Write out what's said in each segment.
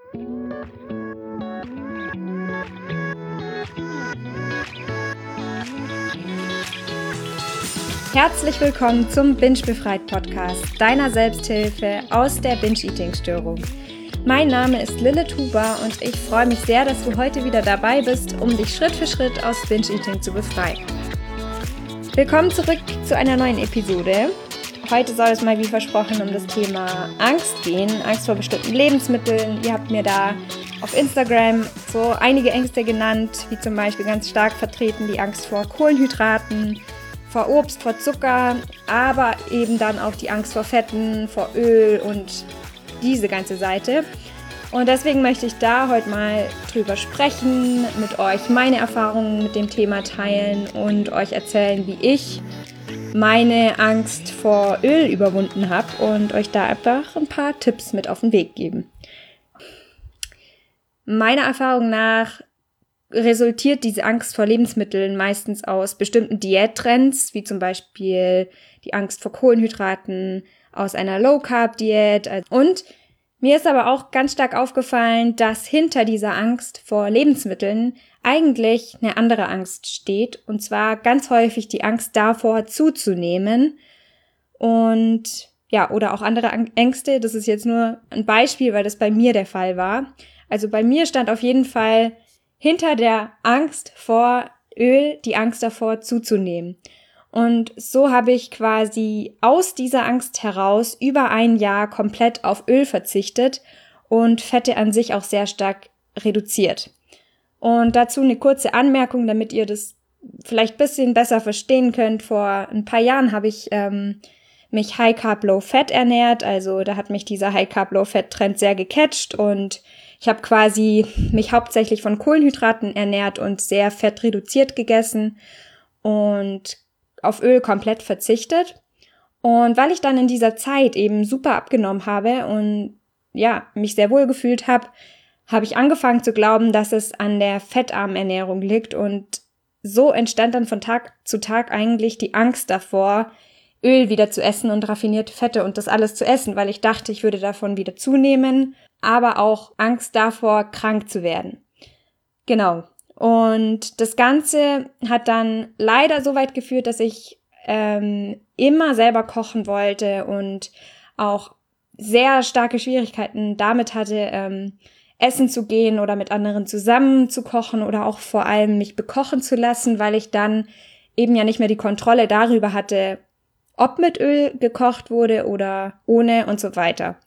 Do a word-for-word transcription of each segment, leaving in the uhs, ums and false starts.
Herzlich willkommen zum Binge-Befreit-Podcast, deiner Selbsthilfe aus der Binge-Eating-Störung. Mein Name ist Lille Tuba und ich freue mich sehr, dass du heute wieder dabei bist, um dich Schritt für Schritt aus Binge-Eating zu befreien. Willkommen zurück zu einer neuen Episode. Heute soll es mal wie versprochen um das Thema Angst gehen, Angst vor bestimmten Lebensmitteln. Ihr habt mir da auf Instagram so einige Ängste genannt, wie zum Beispiel ganz stark vertreten die Angst vor Kohlenhydraten, vor Obst, vor Zucker, aber eben dann auch die Angst vor Fetten, vor Öl und diese ganze Seite. Und deswegen möchte ich da heute mal drüber sprechen, mit euch meine Erfahrungen mit dem Thema teilen und euch erzählen, wie ich meine Angst vor Öl überwunden habe und euch da einfach ein paar Tipps mit auf den Weg geben. Meiner Erfahrung nach resultiert diese Angst vor Lebensmitteln meistens aus bestimmten Diättrends, wie zum Beispiel die Angst vor Kohlenhydraten, aus einer Low-Carb-Diät. Und mir ist aber auch ganz stark aufgefallen, dass hinter dieser Angst vor Lebensmitteln eigentlich eine andere Angst steht. Und zwar ganz häufig die Angst davor, zuzunehmen. Und ja, oder auch andere Ängste. Das ist jetzt nur ein Beispiel, weil das bei mir der Fall war. Also bei mir stand auf jeden Fall hinter der Angst vor Öl die Angst davor zuzunehmen. Und so habe ich quasi aus dieser Angst heraus über ein Jahr komplett auf Öl verzichtet und Fette an sich auch sehr stark reduziert. Und dazu eine kurze Anmerkung, damit ihr das vielleicht ein bisschen besser verstehen könnt. Vor ein paar Jahren habe ich ähm, mich High Carb Low Fat ernährt, also da hat mich dieser High Carb Low Fat Trend sehr gecatcht und ich habe quasi mich hauptsächlich von Kohlenhydraten ernährt und sehr fettreduziert gegessen und auf Öl komplett verzichtet. Und weil ich dann in dieser Zeit eben super abgenommen habe und ja, mich sehr wohl gefühlt habe, habe ich angefangen zu glauben, dass es an der fettarmen Ernährung liegt. Und so entstand dann von Tag zu Tag eigentlich die Angst davor, Öl wieder zu essen und raffinierte Fette und das alles zu essen, weil ich dachte, ich würde davon wieder zunehmen, aber auch Angst davor, krank zu werden. Genau. Und das Ganze hat dann leider so weit geführt, dass ich ähm, immer selber kochen wollte und auch sehr starke Schwierigkeiten damit hatte, ähm, essen zu gehen oder mit anderen zusammen zu kochen oder auch vor allem mich bekochen zu lassen, weil ich dann eben ja nicht mehr die Kontrolle darüber hatte, ob mit Öl gekocht wurde oder ohne und so weiter.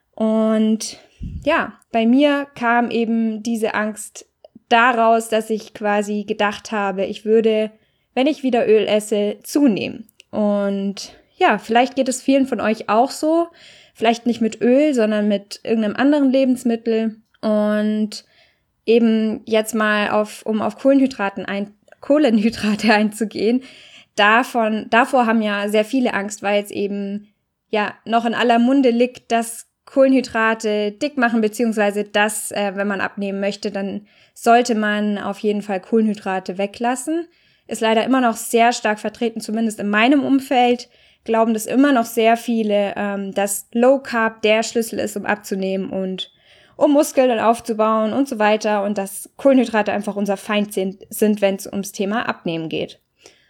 Und ja, bei mir kam eben diese Angst daraus, dass ich quasi gedacht habe, ich würde, wenn ich wieder Öl esse, zunehmen. Und ja, vielleicht geht es vielen von euch auch so. Vielleicht nicht mit Öl, sondern mit irgendeinem anderen Lebensmittel. Und eben jetzt mal auf, um auf Kohlenhydraten ein, Kohlenhydrate einzugehen. Davon, davor haben ja sehr viele Angst, weil es eben ja noch in aller Munde liegt, dass Kohlenhydrate dick machen, beziehungsweise dass, äh, wenn man abnehmen möchte, dann sollte man auf jeden Fall Kohlenhydrate weglassen. Ist leider immer noch sehr stark vertreten, zumindest in meinem Umfeld, glauben das immer noch sehr viele, ähm, dass Low Carb der Schlüssel ist, um abzunehmen und um Muskeln aufzubauen und so weiter und dass Kohlenhydrate einfach unser Feind sind, sind wenn es ums Thema Abnehmen geht.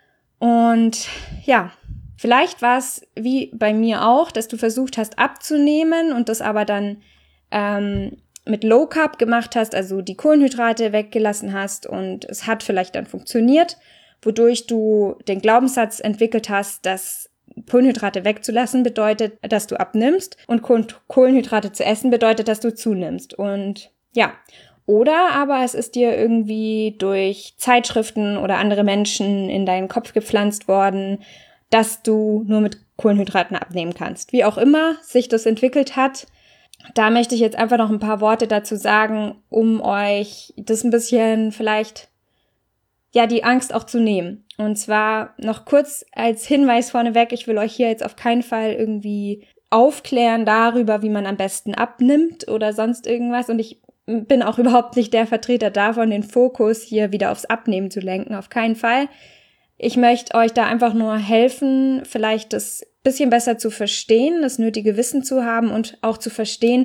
Und ja, vielleicht war es wie bei mir auch, dass du versucht hast abzunehmen und das aber dann ähm, mit Low Carb gemacht hast, also die Kohlenhydrate weggelassen hast und es hat vielleicht dann funktioniert, wodurch du den Glaubenssatz entwickelt hast, dass Kohlenhydrate wegzulassen bedeutet, dass du abnimmst und Kohlenhydrate zu essen bedeutet, dass du zunimmst. Und ja, oder aber es ist dir irgendwie durch Zeitschriften oder andere Menschen in deinen Kopf gepflanzt worden, dass du nur mit Kohlenhydraten abnehmen kannst. Wie auch immer sich das entwickelt hat, da möchte ich jetzt einfach noch ein paar Worte dazu sagen, um euch das ein bisschen vielleicht, ja, die Angst auch zu nehmen. Und zwar noch kurz als Hinweis vorneweg, ich will euch hier jetzt auf keinen Fall irgendwie aufklären darüber, wie man am besten abnimmt oder sonst irgendwas. Und ich bin auch überhaupt nicht der Vertreter davon, den Fokus hier wieder aufs Abnehmen zu lenken. Auf keinen Fall. Ich möchte euch da einfach nur helfen, vielleicht das bisschen besser zu verstehen, das nötige Wissen zu haben und auch zu verstehen,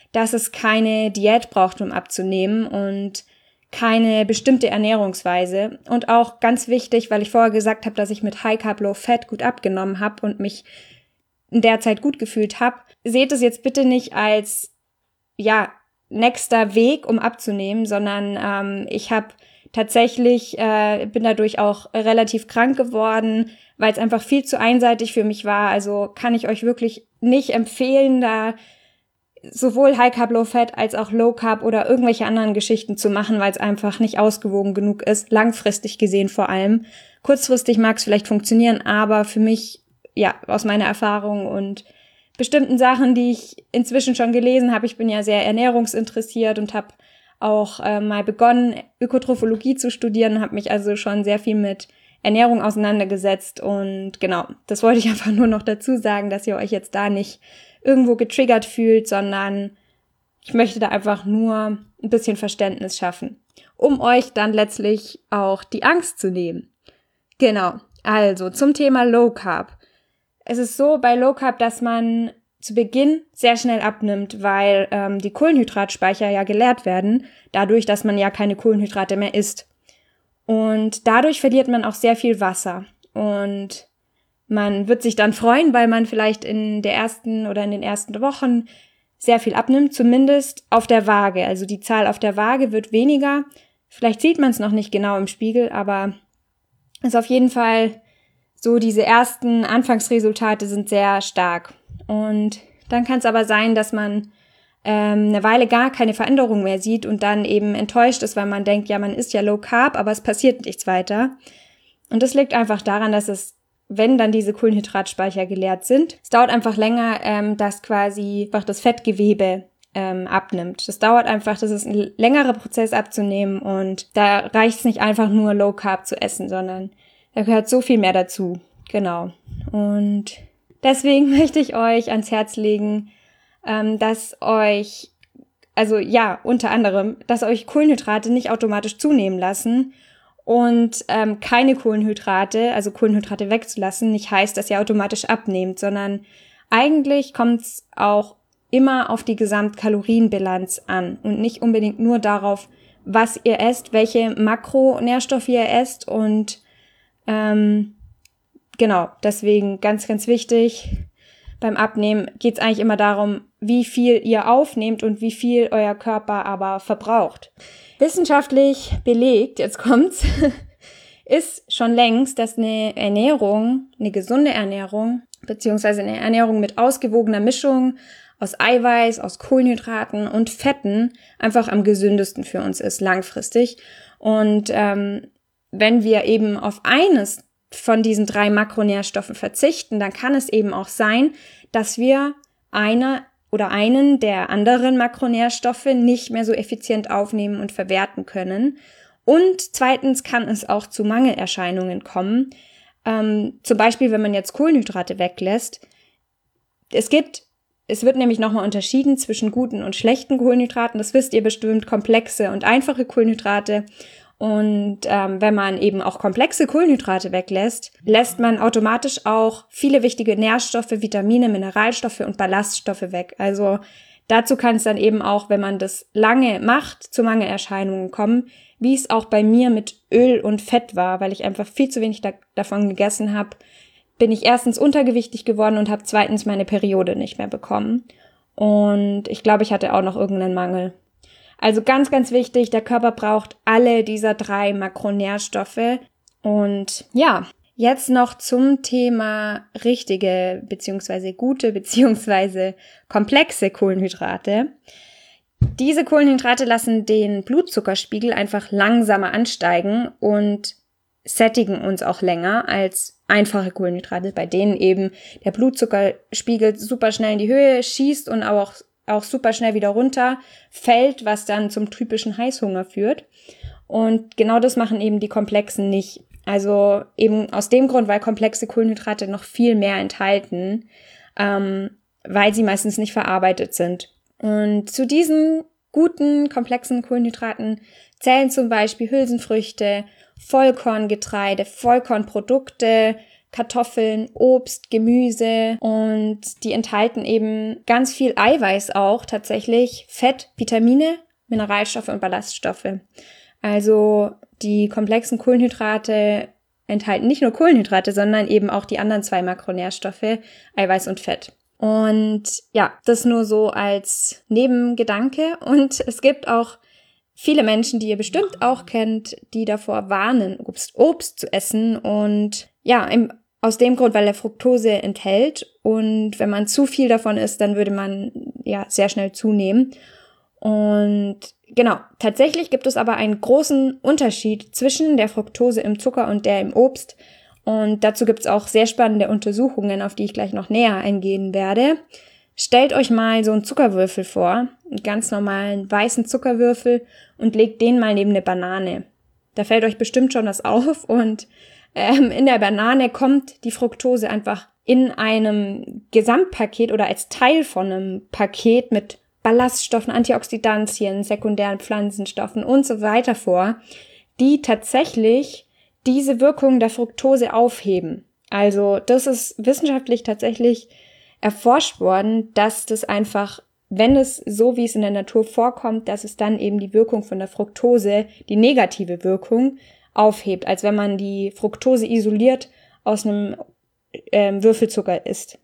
dass es keine Diät braucht, um abzunehmen und keine bestimmte Ernährungsweise. Und auch ganz wichtig, weil ich vorher gesagt habe, dass ich mit High Carb, Low Fat gut abgenommen habe und mich in der Zeit gut gefühlt habe, seht es jetzt bitte nicht als, ja, nächster Weg, um abzunehmen, sondern ähm, ich habe tatsächlich, äh, bin dadurch auch relativ krank geworden, weil es einfach viel zu einseitig für mich war. Also kann ich euch wirklich nicht empfehlen, da sowohl High Carb, Low Fat als auch Low Carb oder irgendwelche anderen Geschichten zu machen, weil es einfach nicht ausgewogen genug ist, langfristig gesehen vor allem. Kurzfristig mag es vielleicht funktionieren, aber für mich, ja, aus meiner Erfahrung und bestimmten Sachen, die ich inzwischen schon gelesen habe, ich bin ja sehr ernährungsinteressiert und habe auch äh, mal begonnen, Ökotrophologie zu studieren, habe mich also schon sehr viel mit Ernährung auseinandergesetzt und genau, das wollte ich einfach nur noch dazu sagen, dass ihr euch jetzt da nicht irgendwo getriggert fühlt, sondern ich möchte da einfach nur ein bisschen Verständnis schaffen, um euch dann letztlich auch die Angst zu nehmen. Genau, also zum Thema Low Carb. Es ist so bei Low Carb, dass man zu Beginn sehr schnell abnimmt, weil ähm, die Kohlenhydratspeicher ja geleert werden, dadurch, dass man ja keine Kohlenhydrate mehr isst. Und dadurch verliert man auch sehr viel Wasser. Und man wird sich dann freuen, weil man vielleicht in der ersten oder in den ersten Wochen sehr viel abnimmt, zumindest auf der Waage. Also die Zahl auf der Waage wird weniger. Vielleicht sieht man es noch nicht genau im Spiegel, aber ist auf jeden Fall so, diese ersten Anfangsresultate sind sehr stark. Und dann kann es aber sein, dass man ähm, eine Weile gar keine Veränderung mehr sieht und dann eben enttäuscht ist, weil man denkt, ja, man isst ja Low Carb, aber es passiert nichts weiter. Und das liegt einfach daran, dass es, wenn dann diese Kohlenhydratspeicher geleert sind, es dauert einfach länger, ähm, dass quasi einfach das Fettgewebe ähm, abnimmt. Das dauert einfach, das ist ein längerer Prozess abzunehmen und da reicht es nicht einfach nur Low Carb zu essen, sondern da gehört so viel mehr dazu. Genau. Und deswegen möchte ich euch ans Herz legen, ähm, dass euch, also ja, unter anderem, dass euch Kohlenhydrate nicht automatisch zunehmen lassen und ähm, keine Kohlenhydrate, also Kohlenhydrate wegzulassen, nicht heißt, dass ihr automatisch abnehmt, sondern eigentlich kommt es auch immer auf die Gesamtkalorienbilanz an und nicht unbedingt nur darauf, was ihr esst, welche Makronährstoffe ihr esst und ähm, genau, deswegen ganz, ganz wichtig, beim Abnehmen geht es eigentlich immer darum, wie viel ihr aufnehmt und wie viel euer Körper aber verbraucht. Wissenschaftlich belegt, jetzt kommt's, ist schon längst, dass eine Ernährung, eine gesunde Ernährung, beziehungsweise eine Ernährung mit ausgewogener Mischung aus Eiweiß, aus Kohlenhydraten und Fetten einfach am gesündesten für uns ist, langfristig. Und ähm, wenn wir eben auf eines von diesen drei Makronährstoffen verzichten, dann kann es eben auch sein, dass wir eine oder einen der anderen Makronährstoffe nicht mehr so effizient aufnehmen und verwerten können. Und zweitens kann es auch zu Mangelerscheinungen kommen. Ähm, zum Beispiel, wenn man jetzt Kohlenhydrate weglässt. Es gibt, es wird nämlich nochmal unterschieden zwischen guten und schlechten Kohlenhydraten. Das wisst ihr bestimmt, komplexe und einfache Kohlenhydrate. Und ähm, wenn man eben auch komplexe Kohlenhydrate weglässt, lässt man automatisch auch viele wichtige Nährstoffe, Vitamine, Mineralstoffe und Ballaststoffe weg. Also dazu kann es dann eben auch, wenn man das lange macht, zu Mangelerscheinungen kommen, wie es auch bei mir mit Öl und Fett war, weil ich einfach viel zu wenig da- davon gegessen habe, bin ich erstens untergewichtig geworden und habe zweitens meine Periode nicht mehr bekommen. Und ich glaube, ich hatte auch noch irgendeinen Mangel. Also ganz, ganz wichtig, der Körper braucht alle dieser drei Makronährstoffe. Und ja, jetzt noch zum Thema richtige beziehungsweise gute beziehungsweise komplexe Kohlenhydrate. Diese Kohlenhydrate lassen den Blutzuckerspiegel einfach langsamer ansteigen und sättigen uns auch länger als einfache Kohlenhydrate, bei denen eben der Blutzuckerspiegel super schnell in die Höhe schießt und auch auch super schnell wieder runter fällt, was dann zum typischen Heißhunger führt. Und genau das machen eben die komplexen nicht. Also eben aus dem Grund, weil komplexe Kohlenhydrate noch viel mehr enthalten, ähm, weil sie meistens nicht verarbeitet sind. Und zu diesen guten, komplexen Kohlenhydraten zählen zum Beispiel Hülsenfrüchte, Vollkorngetreide, Vollkornprodukte, Kartoffeln, Obst, Gemüse und die enthalten eben ganz viel Eiweiß auch tatsächlich, Fett, Vitamine, Mineralstoffe und Ballaststoffe. Also die komplexen Kohlenhydrate enthalten nicht nur Kohlenhydrate, sondern eben auch die anderen zwei Makronährstoffe, Eiweiß und Fett. Und ja, das nur so als Nebengedanke. Und es gibt auch viele Menschen, die ihr bestimmt auch kennt, die davor warnen, Obst, Obst zu essen. Und ja, im, aus dem Grund, weil er Fructose enthält. Und wenn man zu viel davon isst, dann würde man ja sehr schnell zunehmen. Und genau, tatsächlich gibt es aber einen großen Unterschied zwischen der Fructose im Zucker und der im Obst. Und dazu gibt es auch sehr spannende Untersuchungen, auf die ich gleich noch näher eingehen werde. Stellt euch mal so einen Zuckerwürfel vor, einen ganz normalen weißen Zuckerwürfel, und legt den mal neben eine Banane. Da fällt euch bestimmt schon was auf, und ähm, in der Banane kommt die Fructose einfach in einem Gesamtpaket oder als Teil von einem Paket mit Ballaststoffen, Antioxidantien, sekundären Pflanzenstoffen und so weiter vor, die tatsächlich diese Wirkung der Fructose aufheben. Also das ist wissenschaftlich tatsächlich erforscht worden, dass das einfach, wenn es so wie es in der Natur vorkommt, dass es dann eben die Wirkung von der Fructose, die negative Wirkung, aufhebt, als wenn man die Fructose isoliert aus einem ähm, Würfelzucker isst.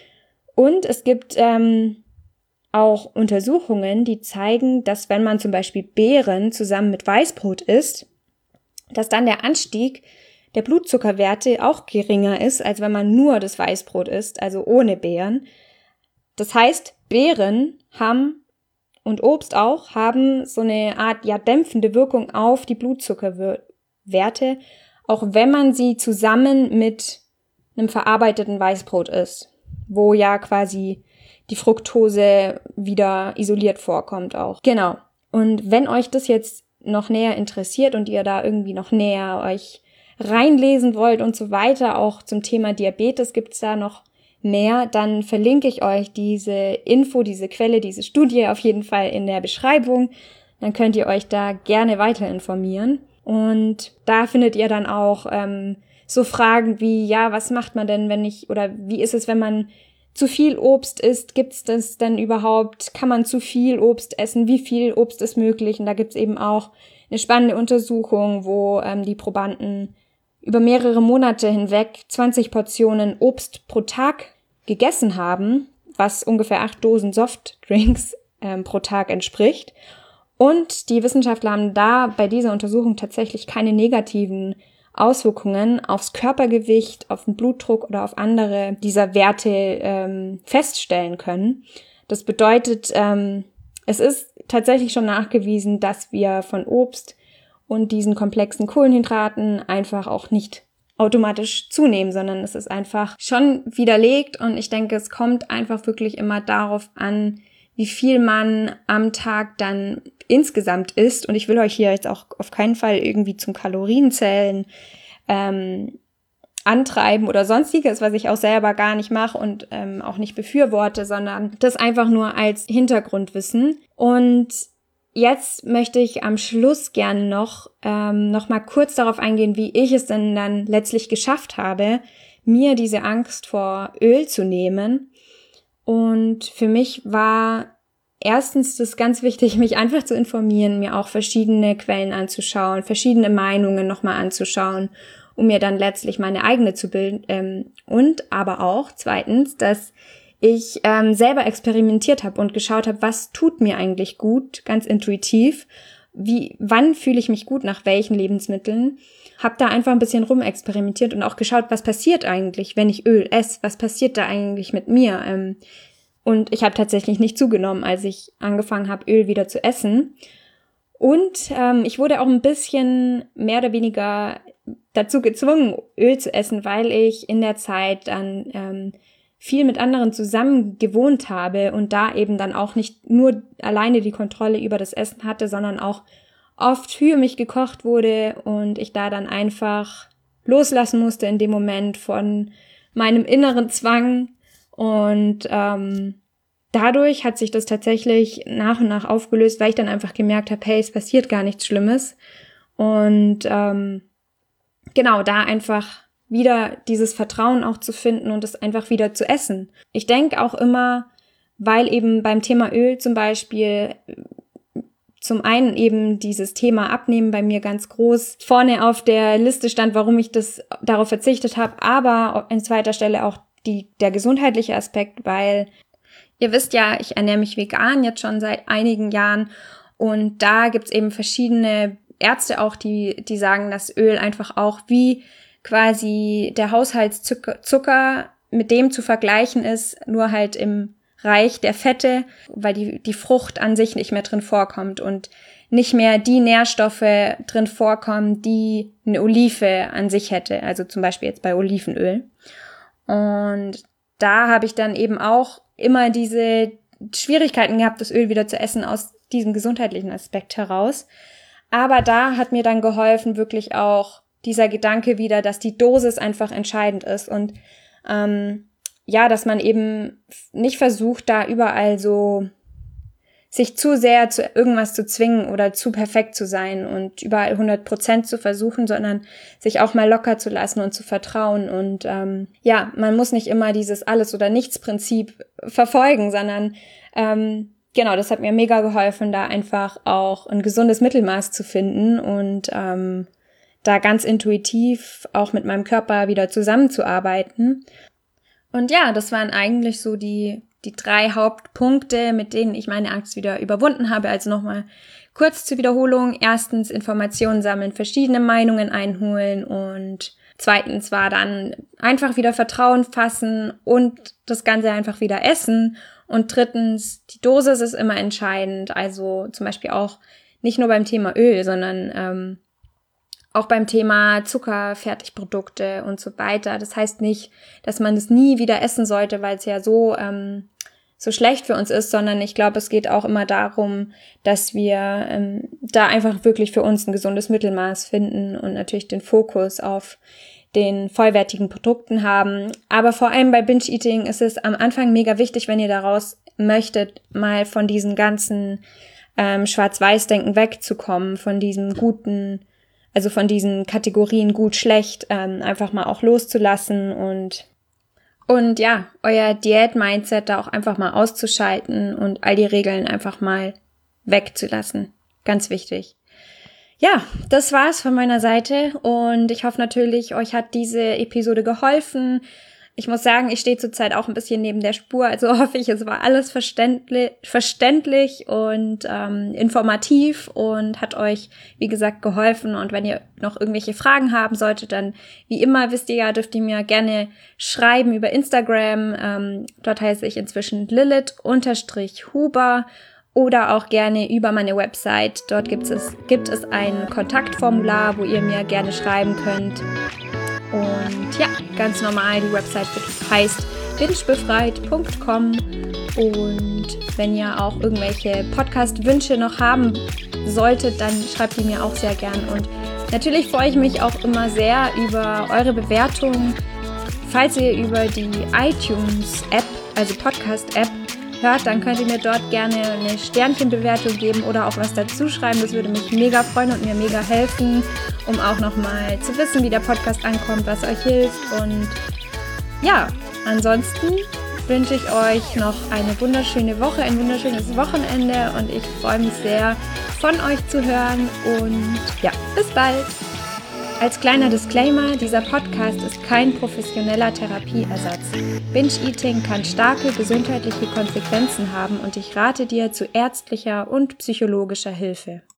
Und es gibt ähm, auch Untersuchungen, die zeigen, dass wenn man zum Beispiel Beeren zusammen mit Weißbrot isst, dass dann der Anstieg der Blutzuckerwerte auch geringer ist, als wenn man nur das Weißbrot isst, also ohne Beeren. Das heißt, Beeren haben und Obst auch haben so eine Art ja dämpfende Wirkung auf die Blutzuckerwerte, auch wenn man sie zusammen mit einem verarbeiteten Weißbrot isst, wo ja quasi die Fructose wieder isoliert vorkommt auch. Genau. Und wenn euch das jetzt noch näher interessiert und ihr da irgendwie noch näher euch reinlesen wollt und so weiter, auch zum Thema Diabetes gibt's da noch mehr, dann verlinke ich euch diese Info, diese Quelle, diese Studie auf jeden Fall in der Beschreibung. Dann könnt ihr euch da gerne weiter informieren. Und da findet ihr dann auch ähm, so Fragen wie, ja, was macht man denn, wenn ich, oder wie ist es, wenn man zu viel Obst isst? Gibt's das denn überhaupt? Kann man zu viel Obst essen? Wie viel Obst ist möglich? Und da gibt's eben auch eine spannende Untersuchung, wo ähm, die Probanden über mehrere Monate hinweg zwanzig Portionen Obst pro Tag gegessen haben, was ungefähr acht Dosen Softdrinks ähm, pro Tag entspricht. Und die Wissenschaftler haben da bei dieser Untersuchung tatsächlich keine negativen Auswirkungen aufs Körpergewicht, auf den Blutdruck oder auf andere dieser Werte ähm, feststellen können. Das bedeutet, ähm, es ist tatsächlich schon nachgewiesen, dass wir von Obst und diesen komplexen Kohlenhydraten einfach auch nicht automatisch zunehmen, sondern es ist einfach schon widerlegt, und ich denke, es kommt einfach wirklich immer darauf an, wie viel man am Tag dann insgesamt isst. Und ich will euch hier jetzt auch auf keinen Fall irgendwie zum Kalorienzählen ähm, antreiben oder sonstiges, was ich auch selber gar nicht mache und ähm, auch nicht befürworte, sondern das einfach nur als Hintergrundwissen. Und jetzt möchte ich am Schluss gern noch ähm, noch mal kurz darauf eingehen, wie ich es denn dann letztlich geschafft habe, mir diese Angst vor Öl zu nehmen. Und für mich war erstens das ganz wichtig, mich einfach zu informieren, mir auch verschiedene Quellen anzuschauen, verschiedene Meinungen nochmal anzuschauen, um mir dann letztlich meine eigene zu bilden. Ähm, und aber auch zweitens, dass ich ähm, selber experimentiert habe und geschaut habe, was tut mir eigentlich gut, ganz intuitiv, wie, wann fühle ich mich gut, nach welchen Lebensmitteln. Habe da einfach ein bisschen rumexperimentiert und auch geschaut, was passiert eigentlich, wenn ich Öl esse, was passiert da eigentlich mit mir. Ähm, und ich habe tatsächlich nicht zugenommen, als ich angefangen habe, Öl wieder zu essen. Und ähm, ich wurde auch ein bisschen mehr oder weniger dazu gezwungen, Öl zu essen, weil ich in der Zeit dann ähm, viel mit anderen zusammen gewohnt habe und da eben dann auch nicht nur alleine die Kontrolle über das Essen hatte, sondern auch oft für mich gekocht wurde und ich da dann einfach loslassen musste in dem Moment von meinem inneren Zwang. Und ähm, dadurch hat sich das tatsächlich nach und nach aufgelöst, weil ich dann einfach gemerkt habe, hey, es passiert gar nichts Schlimmes. Und ähm, genau, da einfach wieder dieses Vertrauen auch zu finden und es einfach wieder zu essen. Ich denke auch immer, weil eben beim Thema Öl zum Beispiel zum einen eben dieses Thema Abnehmen bei mir ganz groß vorne auf der Liste stand, warum ich das darauf verzichtet habe, aber an zweiter Stelle auch die, der gesundheitliche Aspekt, weil ihr wisst ja, ich ernähre mich vegan jetzt schon seit einigen Jahren und da gibt's eben verschiedene Ärzte auch, die, die sagen, dass Öl einfach auch wie quasi der Haushaltszucker Zucker mit dem zu vergleichen ist, nur halt im Reich der Fette, weil die, die Frucht an sich nicht mehr drin vorkommt und nicht mehr die Nährstoffe drin vorkommen, die eine Olive an sich hätte, also zum Beispiel jetzt bei Olivenöl. Und da habe ich dann eben auch immer diese Schwierigkeiten gehabt, das Öl wieder zu essen aus diesem gesundheitlichen Aspekt heraus. Aber da hat mir dann geholfen, wirklich auch dieser Gedanke wieder, dass die Dosis einfach entscheidend ist und ähm, ja, dass man eben nicht versucht, da überall so sich zu sehr zu irgendwas zu zwingen oder zu perfekt zu sein und überall hundert Prozent zu versuchen, sondern sich auch mal locker zu lassen und zu vertrauen. Und ähm, ja, man muss nicht immer dieses Alles-oder-Nichts-Prinzip verfolgen, sondern ähm, genau, das hat mir mega geholfen, da einfach auch ein gesundes Mittelmaß zu finden und ähm, da ganz intuitiv auch mit meinem Körper wieder zusammenzuarbeiten. Und ja, das waren eigentlich so die die drei Hauptpunkte, mit denen ich meine Angst wieder überwunden habe. Also nochmal kurz zur Wiederholung. Erstens Informationen sammeln, verschiedene Meinungen einholen und zweitens war dann einfach wieder Vertrauen fassen und das Ganze einfach wieder essen. Und drittens, die Dosis ist immer entscheidend. Also zum Beispiel auch nicht nur beim Thema Öl, sondern ähm, auch beim Thema Zucker, Fertigprodukte und so weiter. Das heißt nicht, dass man es nie wieder essen sollte, weil es ja so ähm, so schlecht für uns ist, sondern ich glaube, es geht auch immer darum, dass wir ähm, da einfach wirklich für uns ein gesundes Mittelmaß finden und natürlich den Fokus auf den vollwertigen Produkten haben. Aber vor allem bei Binge-Eating ist es am Anfang mega wichtig, wenn ihr daraus möchtet, mal von diesen ganzen ähm, Schwarz-Weiß-Denken wegzukommen, von diesem guten, also von diesen Kategorien gut, schlecht, ähm, einfach mal auch loszulassen und und ja, euer Diät-Mindset da auch einfach mal auszuschalten und all die Regeln einfach mal wegzulassen. Ganz wichtig. Ja, das war's von meiner Seite und ich hoffe natürlich, euch hat diese Episode geholfen. Ich muss sagen, ich stehe zurzeit auch ein bisschen neben der Spur, also hoffe ich, es war alles verständlich, verständlich und ähm, informativ und hat euch, wie gesagt, geholfen. Und wenn ihr noch irgendwelche Fragen haben solltet, dann, wie immer, wisst ihr ja, dürft ihr mir gerne schreiben über Instagram. Ähm, dort heiße ich inzwischen Lilith-Huber oder auch gerne über meine Website. Dort gibt es, gibt es ein Kontaktformular, wo ihr mir gerne schreiben könnt. Und ja, ganz normal, die Website heißt binge befreit punkt com und wenn ihr auch irgendwelche Podcast-Wünsche noch haben solltet, dann schreibt die mir auch sehr gern und natürlich freue ich mich auch immer sehr über eure Bewertungen, falls ihr über die iTunes-App, also Podcast-App, hört, dann könnt ihr mir dort gerne eine Sternchenbewertung geben oder auch was dazu schreiben. Das würde mich mega freuen und mir mega helfen, um auch nochmal zu wissen, wie der Podcast ankommt, was euch hilft. Und ja, ansonsten wünsche ich euch noch eine wunderschöne Woche, ein wunderschönes Wochenende und ich freue mich sehr, von euch zu hören und ja, bis bald! Als kleiner Disclaimer, dieser Podcast ist kein professioneller Therapieersatz. Binge-Eating kann starke gesundheitliche Konsequenzen haben und ich rate dir zu ärztlicher und psychologischer Hilfe.